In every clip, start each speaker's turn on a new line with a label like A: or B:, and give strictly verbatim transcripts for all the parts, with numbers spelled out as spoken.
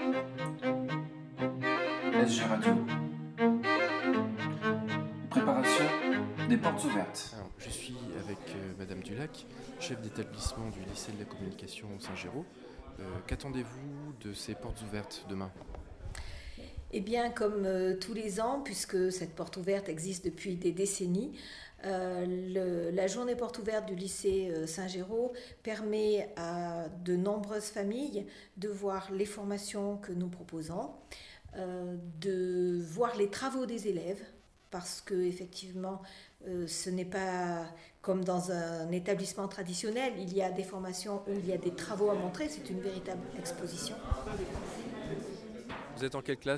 A: S G Radio. Préparation des portes ouvertes.
B: Alors, je suis avec euh, Madame Dulac, chef d'établissement du lycée de la communication Saint-Géraud. Euh, qu'attendez-vous de ces portes ouvertes demain ?
C: Eh bien, comme euh, tous les ans, puisque cette porte ouverte existe depuis des décennies, euh, le, la journée porte ouverte du lycée euh, Saint-Géraud permet à de nombreuses familles de voir les formations que nous proposons, euh, de voir les travaux des élèves, parce que effectivement, euh, ce n'est pas comme dans un établissement traditionnel, il y a des formations où il y a des travaux à montrer, c'est une véritable exposition.
B: Vous êtes en quelle classe ?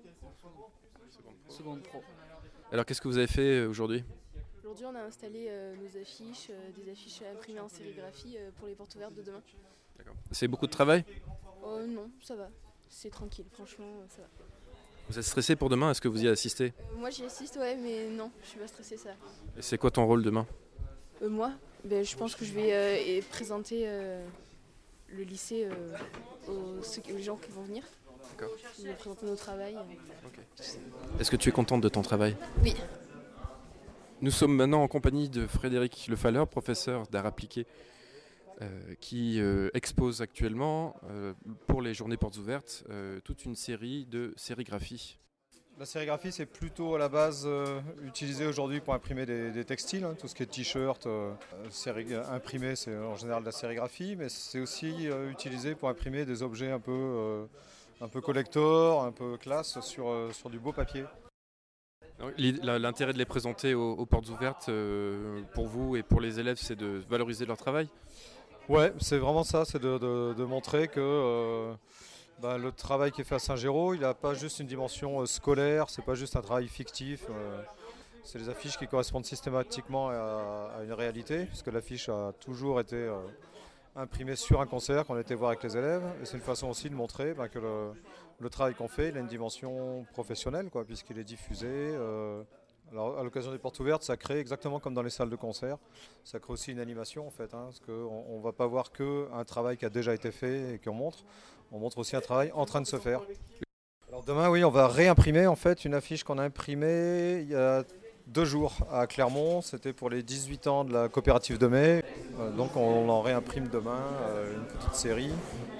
D: Seconde pro.
B: Alors qu'est-ce que vous avez fait aujourd'hui ?
D: Aujourd'hui, on a installé euh, nos affiches, euh, des affiches imprimées en sérigraphie euh, pour les portes ouvertes de demain.
B: D'accord. C'est beaucoup de travail ?
D: Oh non, ça va. C'est tranquille, franchement, ça va.
B: Vous êtes stressé pour demain ? Est-ce que vous y assistez ?
D: Euh, moi, j'y assiste, ouais, mais non, je suis pas stressée, ça.
B: Et c'est quoi ton rôle demain ?
D: Euh, moi, ben, je pense que je vais euh, et présenter euh, le lycée euh, aux, ceux, aux gens qui vont venir.
B: D'accord.
D: Je vais présenter nos travails.
B: Okay. Est-ce que tu es contente de ton travail ?
D: Oui.
B: Nous sommes maintenant en compagnie de Frédéric Lefalleur, professeur d'art appliqué, euh, qui euh, expose actuellement, euh, pour les journées portes ouvertes, euh, toute une série de sérigraphies.
E: La sérigraphie, c'est plutôt à la base euh, utilisé aujourd'hui pour imprimer des, des textiles, hein, tout ce qui est t-shirt, euh, séri- imprimé, c'est en général de la sérigraphie, mais c'est aussi euh, utilisé pour imprimer des objets un peu, euh, un peu collector, un peu classe sur, euh, sur du beau papier.
B: L'intérêt de les présenter aux, aux portes ouvertes, euh, pour vous et pour les élèves, c'est de valoriser leur travail ?
E: Ouais, c'est vraiment ça, c'est de, de, de montrer que euh, bah, le travail qui est fait à Saint-Géraud, il n'a pas juste une dimension euh, scolaire, c'est pas juste un travail fictif. Euh, c'est des affiches qui correspondent systématiquement à, à une réalité, puisque l'affiche a toujours été euh, imprimée sur un concert qu'on était voir avec les élèves. Et c'est une façon aussi de montrer bah, que le, le travail qu'on fait, il a une dimension professionnelle, quoi, puisqu'il est diffusé. Euh, Alors, à l'occasion des portes ouvertes, ça crée exactement comme dans les salles de concert. Ça crée aussi une animation en fait, hein, parce qu'on ne va pas voir qu'un travail qui a déjà été fait et qu'on montre. On montre aussi un travail en train de se faire. Alors demain, oui, on va réimprimer en fait une affiche qu'on a imprimée il y a deux jours à Clermont. C'était pour les dix-huit ans de la coopérative de mai. Euh, donc on en réimprime demain euh, une petite série.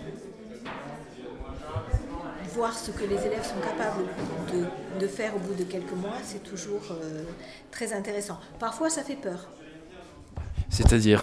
C: Voir ce que les élèves sont capables de, de faire au bout de quelques mois, c'est toujours euh, très intéressant. Parfois, ça fait peur.
B: C'est-à-dire ?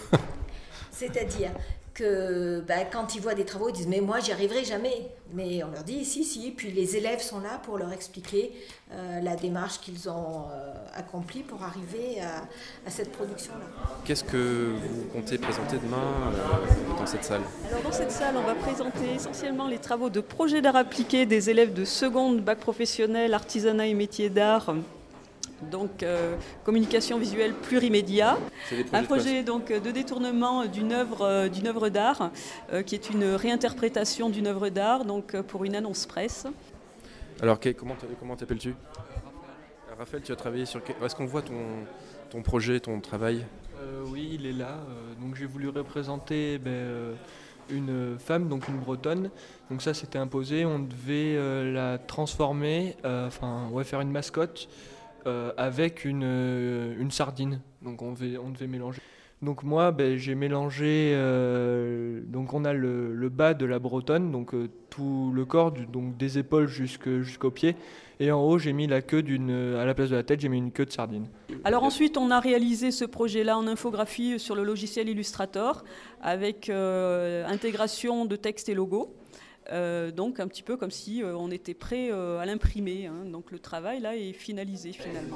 C: C'est-à-dire que bah, quand ils voient des travaux, ils disent « mais moi, j'y arriverai jamais ». Mais on leur dit « si, si ». Puis les élèves sont là pour leur expliquer euh, la démarche qu'ils ont euh, accomplie pour arriver à, à cette production-là.
B: Qu'est-ce que vous comptez présenter demain euh, dans cette salle ?
F: Alors dans cette salle, on va présenter essentiellement les travaux de projet d'art appliqué des élèves de seconde bac professionnel, artisanat et métiers d'art. Donc euh, communication visuelle plurimédia, un projet donc de détournement d'une œuvre euh, d'une œuvre d'art euh, qui est une réinterprétation d'une œuvre d'art donc euh, pour une annonce presse.
B: Alors comment comment t'appelles-tu ? Raphaël, tu as travaillé sur quel... Est-ce qu'on voit ton ton projet, ton travail ?
G: euh, Oui, il est là. Euh, donc j'ai voulu représenter ben, euh, une femme, donc une bretonne. Donc ça, c'était imposé. On devait euh, la transformer, euh, enfin ouais, faire une mascotte. Euh, avec une, euh, une sardine, donc on devait, on devait mélanger. Donc moi, ben, j'ai mélangé, euh, donc on a le, le bas de la bretonne, donc euh, tout le corps, du, donc des épaules jusque, jusqu'aux pieds, et en haut j'ai mis la queue d'une, à la place de la tête, j'ai mis une queue de sardine.
F: Alors ensuite, on a réalisé ce projet-là en infographie sur le logiciel Illustrator, avec euh, intégration de texte et logo. Euh, donc un petit peu comme si euh, on était prêt euh, à l'imprimer, hein. Donc le travail là est finalisé finalement.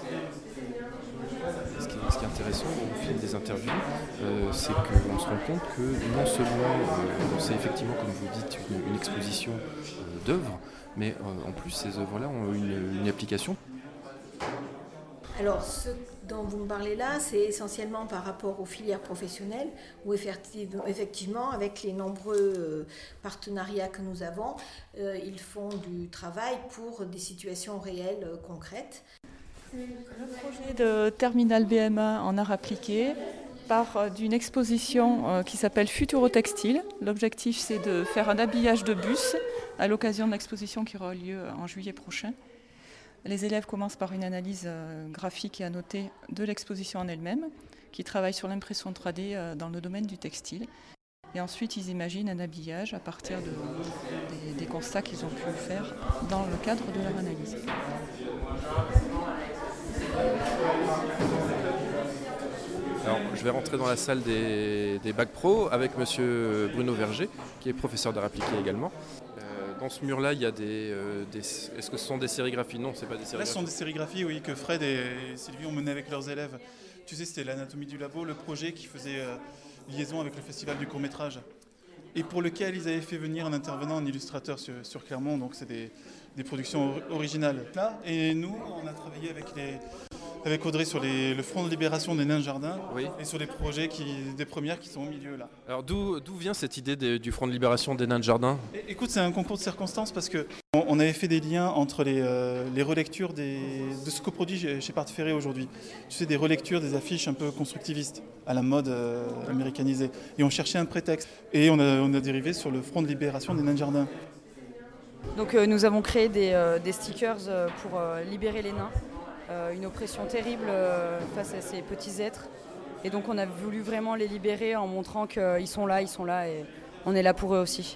B: Ce qui est, ce qui est intéressant au fil des interviews, euh, c'est qu'on se rend compte que non seulement euh, c'est effectivement, comme vous dites, une, une exposition euh, d'œuvres, mais euh, en plus ces œuvres-là ont une, une application.
C: Alors, ce dont vous me parlez là, c'est essentiellement par rapport aux filières professionnelles, où effectivement, avec les nombreux partenariats que nous avons, euh, ils font du travail pour des situations réelles, euh, concrètes.
H: Le projet de terminal B M A en art appliqué
F: par d'une exposition qui s'appelle Futurotextile. L'objectif, c'est de faire un habillage de bus à l'occasion de l'exposition qui aura lieu en juillet prochain. Les élèves commencent par une analyse graphique et annotée de l'exposition en elle-même, qui travaille sur l'impression trois D dans le domaine du textile. Et ensuite, ils imaginent un habillage à partir de, des, des constats qu'ils ont pu faire dans le cadre de leur analyse.
B: Alors, je vais rentrer dans la salle des, des bacs pro avec monsieur Bruno Verger, qui est professeur d'art appliqué également. Euh, dans ce mur-là, il y a des, euh, des... Est-ce que ce sont des sérigraphies? Non, c'est pas des sérigraphies.
H: Là, ce sont des sérigraphies, oui, que Fred et Sylvie ont mené avec leurs élèves. Tu sais, c'était l'anatomie du labo, le projet qui faisait euh, liaison avec le festival du court-métrage. Et pour lequel ils avaient fait venir un intervenant, un illustrateur sur, sur Clermont, donc c'est des, des productions originales. Là, et nous, on a travaillé avec les... avec Audrey sur les, le Front de Libération des Nains de Jardin, oui, et sur les projets qui, des premières qui sont au milieu là.
B: Alors d'où, d'où vient cette idée de, du Front de Libération des Nains de Jardin?
H: é, Écoute, c'est un concours de circonstances parce qu'on on avait fait des liens entre les, euh, les relectures des, de ce que produit chez, chez Part Ferré aujourd'hui. Tu sais, des relectures, des affiches un peu constructivistes, à la mode euh, américanisée. Et on cherchait un prétexte. Et on a, on a dérivé sur le Front de Libération des Nains de Jardin.
I: Donc euh, nous avons créé des, euh, des stickers euh, pour euh, libérer les nains. Euh, une oppression terrible euh, face à ces petits êtres. Et donc on a voulu vraiment les libérer en montrant qu'ils sont là, ils sont là et on est là pour eux aussi.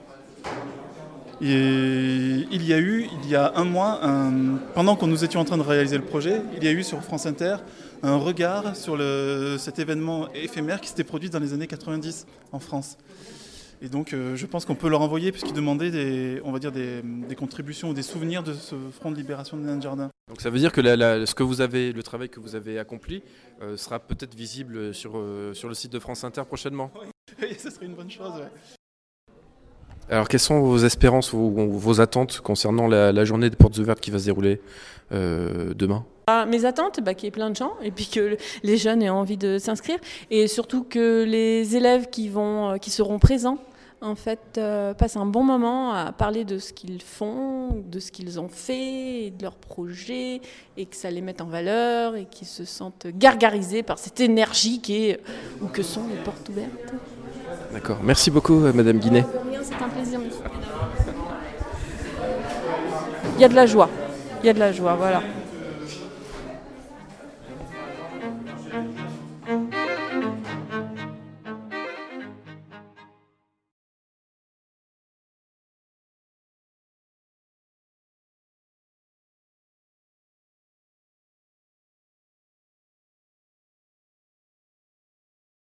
H: Et il y a eu, il y a un mois, un, pendant que nous étions en train de réaliser le projet, il y a eu sur France Inter un regard sur le, cet événement éphémère qui s'était produit dans les années quatre-vingt-dix en France. Et donc euh, je pense qu'on peut leur envoyer, puisqu'ils demandaient des, on va dire des, des contributions ou des souvenirs de ce Front de Libération des Nains de Jardin.
B: Donc ça veut dire que la, la, ce que vous avez, le travail que vous avez accompli euh, sera peut-être visible sur, euh, sur le site de France Inter prochainement.
H: Oui, ce serait une bonne chose, ouais.
B: Alors quelles sont vos espérances ou vos, vos attentes concernant la, la journée des portes ouvertes qui va se dérouler euh, demain?
J: Ah, mes attentes, bah, qu'il y ait plein de gens et puis que les jeunes aient envie de s'inscrire et surtout que les élèves qui, vont, qui seront présents en fait, euh, passent un bon moment à parler de ce qu'ils font, de ce qu'ils ont fait, et de leurs projets et que ça les mette en valeur et qu'ils se sentent gargarisés par cette énergie qui est, ou que sont les portes ouvertes.
B: D'accord. Merci beaucoup, Madame Guinet.
J: De rien, c'est un plaisir, monsieur. Il y a de la joie. Il y a de la joie, voilà.